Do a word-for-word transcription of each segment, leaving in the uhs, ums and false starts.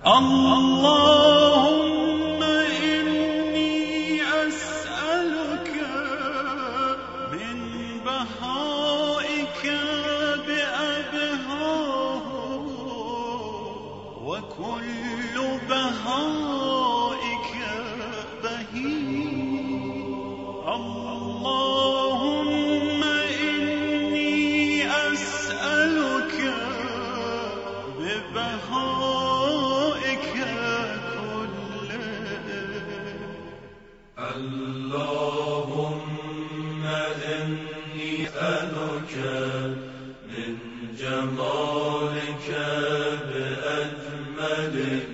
اللهم إني أسألك من بهائك بأبهاه وكل بهائك بهي. اللهم إني أسألك ببهائك كله. اللهم إني أسألك من جمالك بأجمله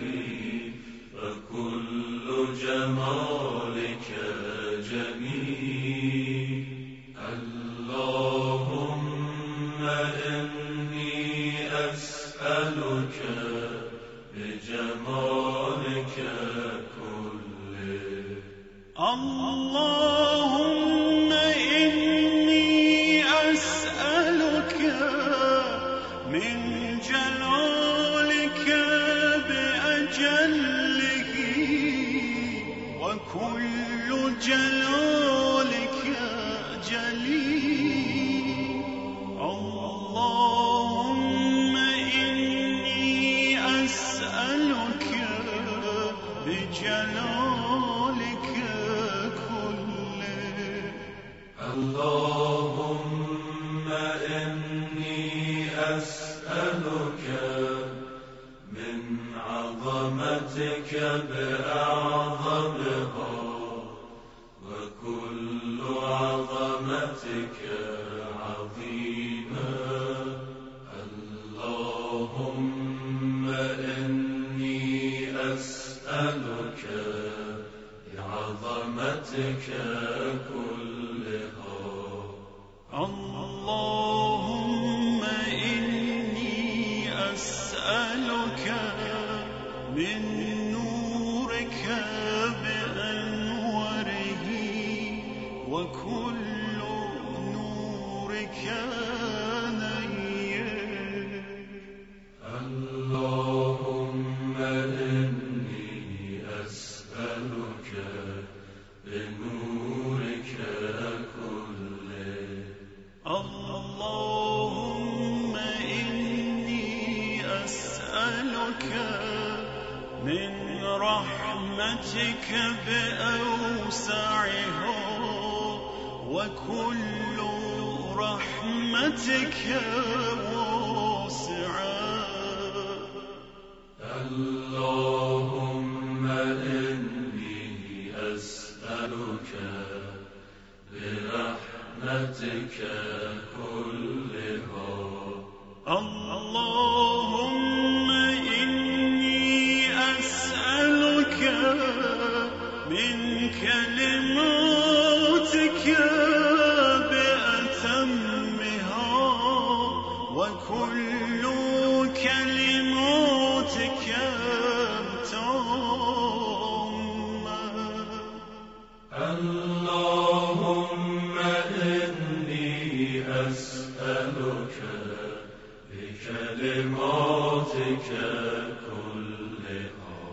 فكل جمالك جميل. اللهم إني أسألك بجمالك كله. اللهم إني أسألك من جلالك بأجله وكل جلالك جليل. اللهم إني أسألك بجلالك كله. اللهم إني أسألك من عظمتك بأعظمها وكل عظمتك عظيمة. اللهم إني أسألك بعظمتك كلها. اللهم إني أسألك من نورك بأنواره وكل نورك نير. اللهم إني أسألك بنورك كله. اللهم إني أسألك من رحمتك بأوسعها وكل رحمتك واسعة. اللهم إني أسألك برحمتك كلها. اللهم إني أسألك من كلماتك بأتمها وكل كلماتك تامة. اللهم إني أسألك بكلماتك كلها.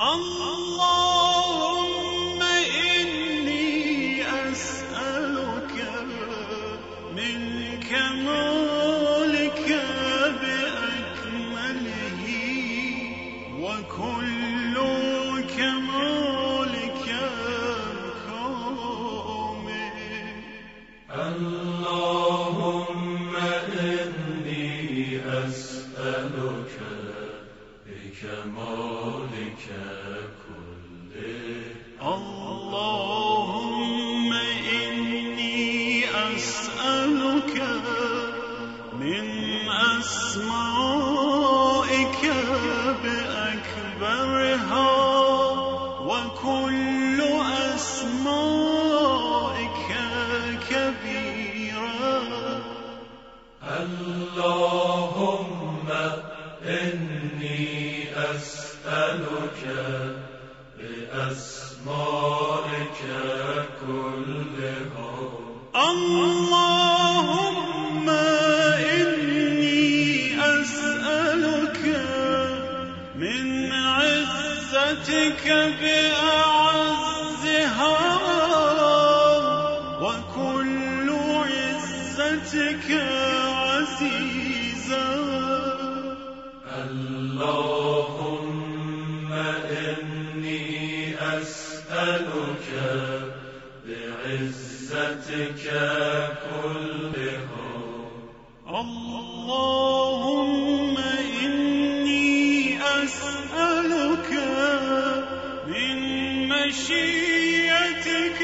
اللهم إني أسألك من كمالك بأكمله وكل كمالك كامل. اللهم إني أسألك بكمالك كله. اللهم إني أسألك من أسمائك بأكبرها وكل أسمائك كبيرة. اللهم إني أسألك بأسمائك كلها. اللهم إني أسألك من عزتك بأعزها وكل عزتك عزيزا. اللهم إني أسألك بعزتك كلها. اللهم إني أسألك من مشيئتك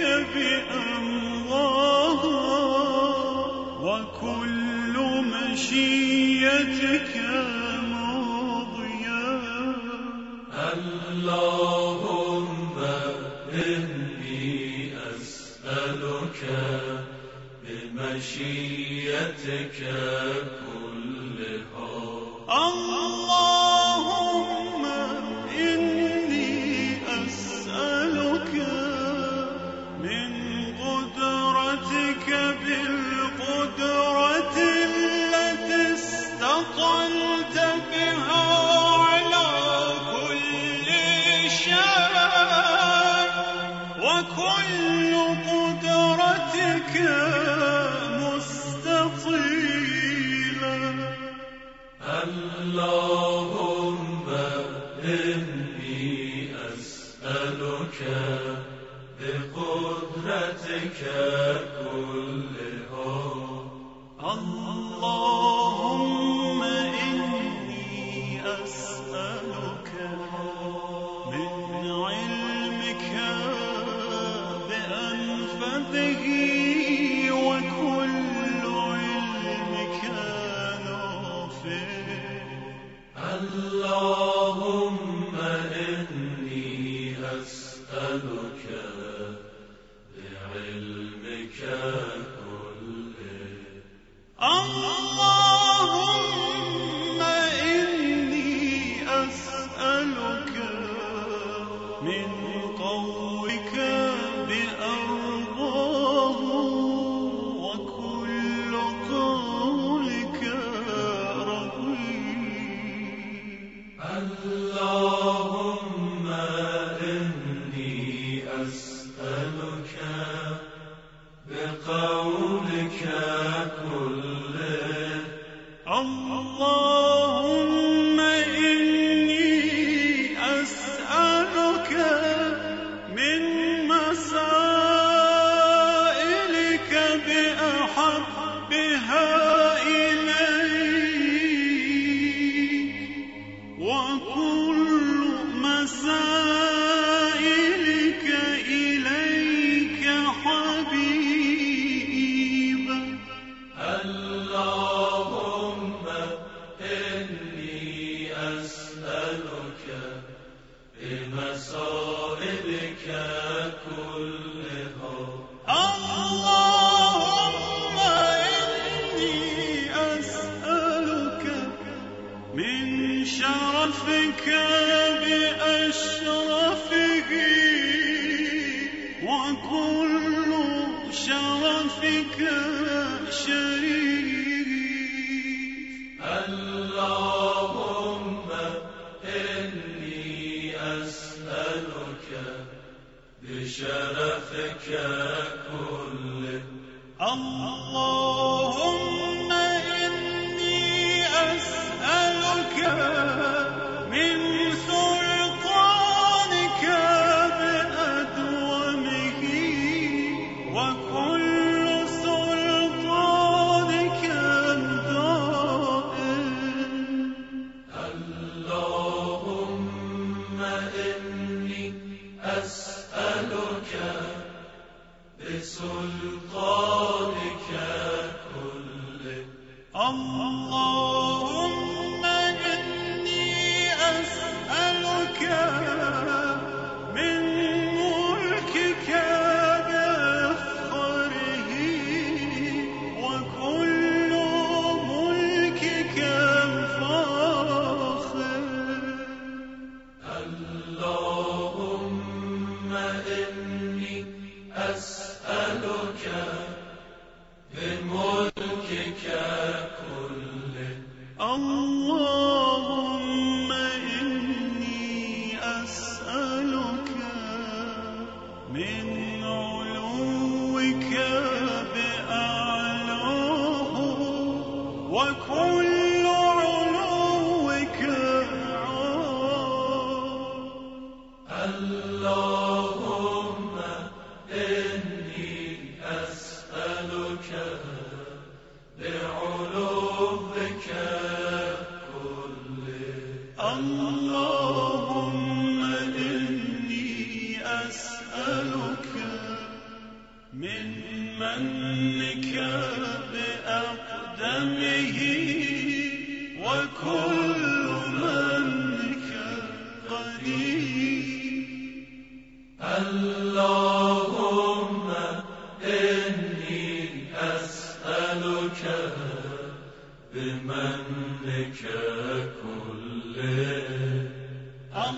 بأمرها وكل مشيئتك ماضية. اللهم إني أسألك بمشيئتك كلها. اللهم إني أسألك من قدرتك بالقدرة التي استطلت بها على كل شيء وكل قدرتك مستطيلة. اللهم إني أسألك بقدرتك كلها. اللهم إني أسألك من علمك بأنفذه وكل علمك نافع. اللهم إني أسألك بعلمك كله. اللهم إني أسألك من قولك بأرضاه وكل قولك رضيت. اللهم إني أسألك بقولك كله. اللهم إني أسألك من مسائلك بأحبها إليك وكل مسائلك إليك حبيبا. اللهم إني أسألك بمصائبك كلها. اللهم إني أسألك من شرفك بأشرفه وكل شرفك شريف. اللهم إني أسألك بشرفك كله. اللهم إني أسألك من سلطانك بأدومه وكل سلطانك دائم. اللهم إني أسألك بسلطانك كله.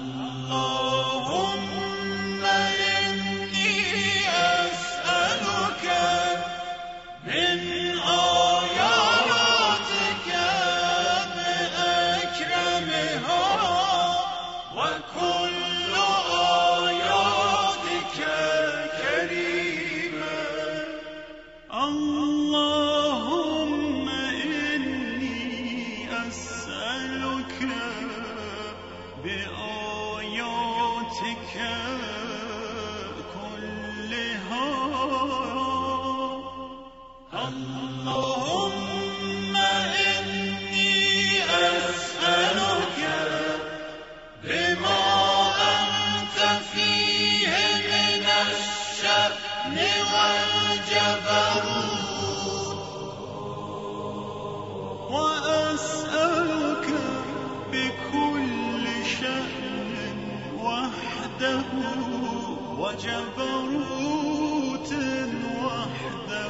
اللهم إني أسألك من آياتك بأكرمها وكل آياتك كريمة. اللهم إني أسألك بآياتك كلها. اللهم إني أسألك بما أنت فيه من الشأن والجبروت، وأسألك بكل شأن وحده وجبروت وحده.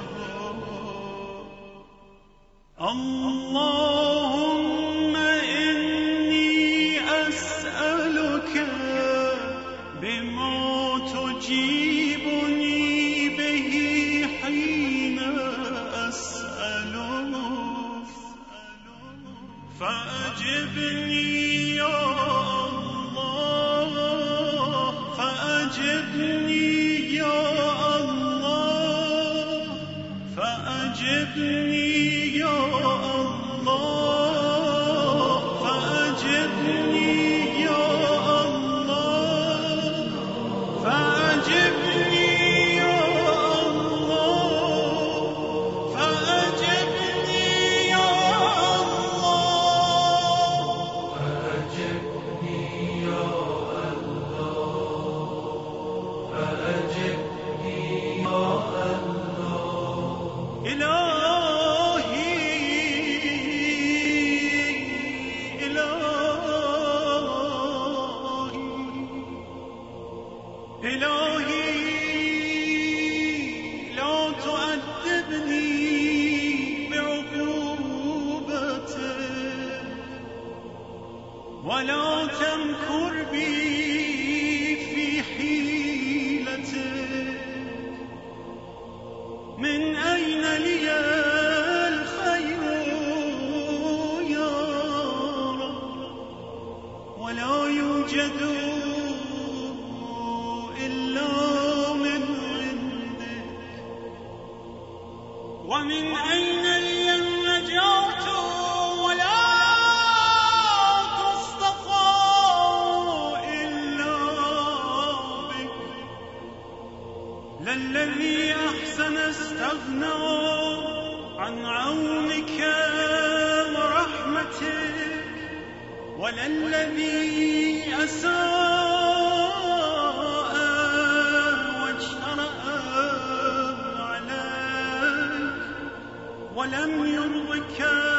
اللهم إني أسألك بما تجيبني به حين أسألك، فأجبني يا الله، فأجبني يا الله، فأجبني يا الله، فأجبني يا الله، فأجبني يا الله، فأجبني يا الله، فأجبني يا الله، فأجبني يا الله. إلهي إلهي إلهي لا تؤدبني بعقوبتك ولا تمكر بي في حيلتك. من أين لي الخير يا رب؟ ولا يوجد إلا من عندك. ومن أين لي النجاة ولا تصطفى إلا بك؟ للذي أحسن استغنى عن عونك ورحمتك، وللذي أساء واجترأ عليك ولم يرضك